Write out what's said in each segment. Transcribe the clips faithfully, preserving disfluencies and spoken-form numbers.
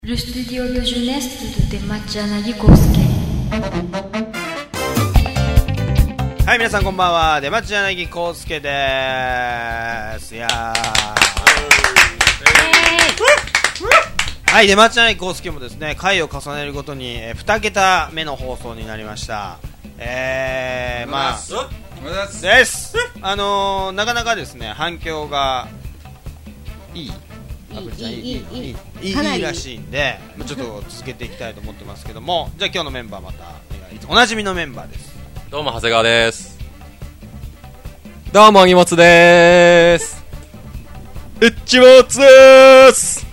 Le studio de jeunesse de Matjanagi Kosuke。 はい、皆さんこんばんは。出町柳康介でーす。いやー、はい、出町柳康介もですね、回を重ねるごとにに桁目の放送になりました。えー、まあです。あのー、なかなかですね、反響がいい。 いいいいいいいいいいいいらしいんで、ちょっと続けていきたいと思ってますけども、じゃあ今日のメンバーまたおなじみのメンバーです。 どうも長谷川です。どうも荷物でーす。うっちもつでーす。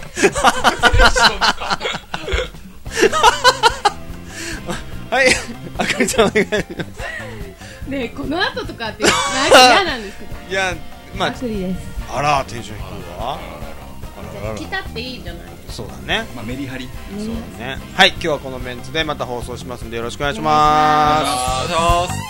はい、あかりちゃんお願いします。 ねえ、この後とかってなんか嫌なんですけど。 いや、まあ、 あくりです。 あら、テンション低いわ。 来たっていいじゃないですか。 そうだね、 まあ、メリハリ、 うん、 そうだね。はい、今日はこのメンツでまた放送しますんでよろしくお願いします。 お願いします。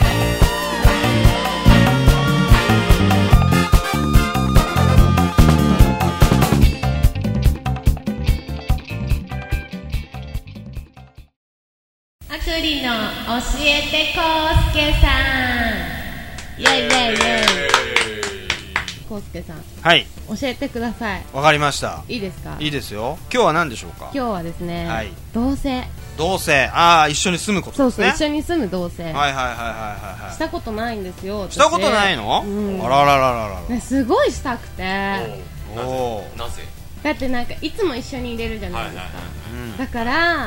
あくりの教えてこうすけさん。イェイイェイイェイ。こうすけさん、 はい、 教えてください。 わかりました。 いいですか？ いいですよ。今日は何でしょうか？ 今日はですね、 はい、 同棲。 同棲、ああ、一緒に住むことですね。 そうそう、一緒に住む同棲。 はいはいはいはいはい。 したことないんですよ。 したことないの？ うん、 あらららららら、 ね、すごいしたくて。 おお、なぜ？ だってなんかいつも一緒にいれるじゃないですか。はいはいはい、うん、だから、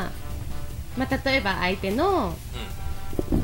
まあ、例えば相手の、うん、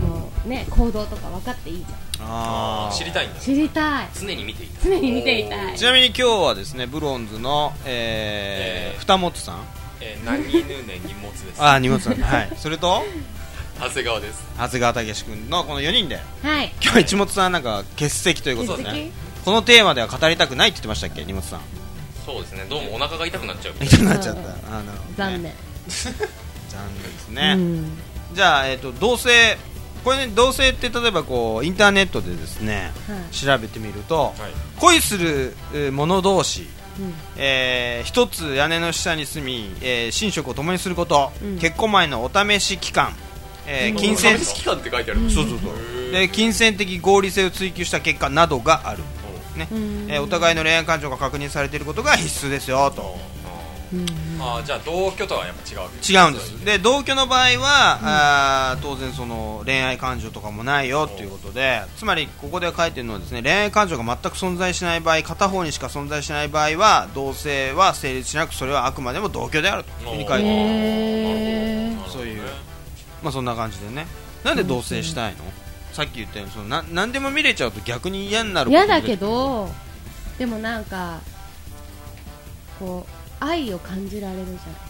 もうね、行動とか分かっていいじゃん。 あ、知りたいんだ。 知りたい。 常に見ていたい。 常に見ていたい。 ちなみに今日はですね、ブロンズの、えーえー、二本さん、 えー、何犬ね荷物です。 あー、荷物さん、はい。それと長谷川です。 長谷川武君のこのよにんで、 はい、 今日は一本さんなんか欠席ということでね、このテーマでは語りたくないって言ってましたっけ、荷物さん。 そうですね、どうもお腹が痛くなっちゃう。 痛くなっちゃった。あ、なるほど、ね、 残念。 残念ですね。 うん、 じゃあ、えーと、同棲、これね、同棲って例えばこうインターネットでですね、はい、調べてみると、はい、恋する者同士、うん、えー、一つ屋根の下に住み、えー、寝食を共にすること、うん、結婚前のお試し期間、えー、金銭、 お試し期間って書いてある。 そうそうそう。で、金銭的合理性を追求した結果などがある、ね、えー、お互いの恋愛感情が確認されていることが必須ですよと。 うん、 あ、じゃあ同居とはやっぱ違う。 違うんです。で、同居の場合は、うん、あ当然その恋愛感情とかもないよということで、つまりここで書いてるのはですね、恋愛感情が全く存在しない場合、片方にしか存在しない場合は同棲は成立しなく、それはあくまでも同居であるというふうに書いてある。そういう、まあそんな感じでね。なんで同棲したいの？さっき言ったように、そのな何でも見れちゃうと逆に嫌になること。 嫌だけど、でもなんかこう愛を感じられるじゃないですか。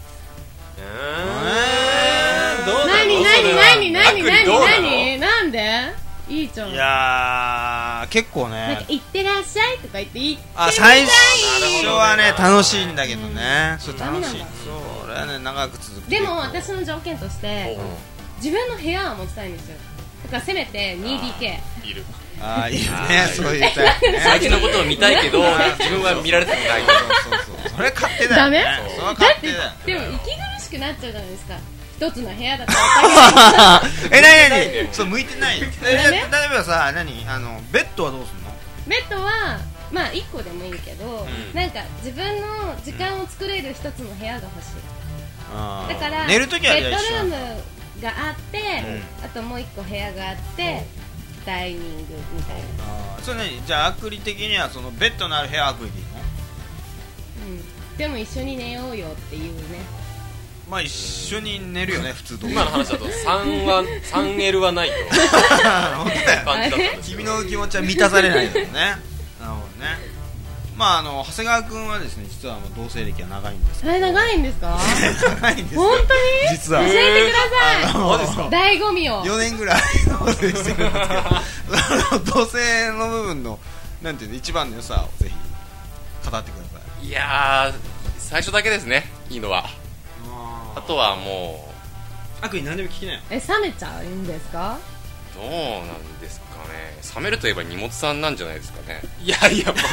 えー、どうなの？ 何何何何何何なんで？いいじゃん。 いやー、結構ね、 なんか行ってらっしゃいとか言っていい。 あ、最初はね楽しいんだけどね、うん、それ楽しい。それはね長く続く。 でも私の条件として自分の部屋は持ちたいんですよ。だからせめて ツーディーケーいる。 ああ、いいね、そういうタイプね。 相手のことを見たいけど自分は見られたくない。 そうそうそう、それ勝手だよね。 ダメ？ それは勝手だよ。 でも息苦しくなっちゃうじゃないですか。一つの部屋だったらえ、なになに、そう向いてないよ。例えばさ、何、あのベッドはどうすんの？ ベッドはまあいっこでもいいけど、うん、なんか自分の時間を作れる一つの部屋が欲しい。あ、だから寝るときはベッドルームがあって、うん、あともういっこ部屋があって、うん、ダイニングみたいな。 あ、それ何？じゃあアクリ的にはそのベッドのある部屋はアクリでいいの？ うん、でも一緒に寝ようよっていうね。 まあ一緒に寝るよね、普通と。 今の話だと さん は スリーエル はないと本当だよ感じだったんですよ。 君の気持ちは満たされないよね。なるほどね。まああの長谷川君はですね、実は同棲歴は長いんですけど。 え、長いんですか？ 長いんですよ。 本当に？ 実は教えてください。 そうですか。 醍醐味を。 よねんぐらい同棲してるんですけど、同棲の部分のなんていうの、一番の良さをぜひ語ってください。 いやー、最初だけですね、いいのは。あとはもう、あくに何でも聞きなよ。 え、冷めちゃうんですか？ どうなんですかね。冷めるといえば荷物さんなんじゃないですかね。 いやいや、おい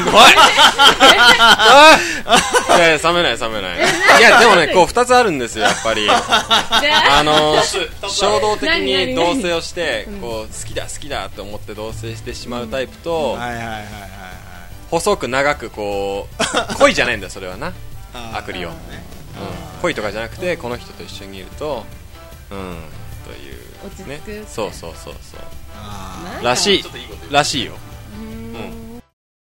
いやいや冷めない冷めない。いやでもね、こうふたつあるんですよやっぱり。あの衝動的に同棲をしてこう好きだ好きだと思って同棲してしまうタイプと、 はいはいはいはいはい、 細く長くこう恋じゃないんだよそれはな、悪理を、うん、恋とかじゃなくてこの人と一緒にいるとうんという落ち着くね、そうそうそうそうあらしいらしいよ。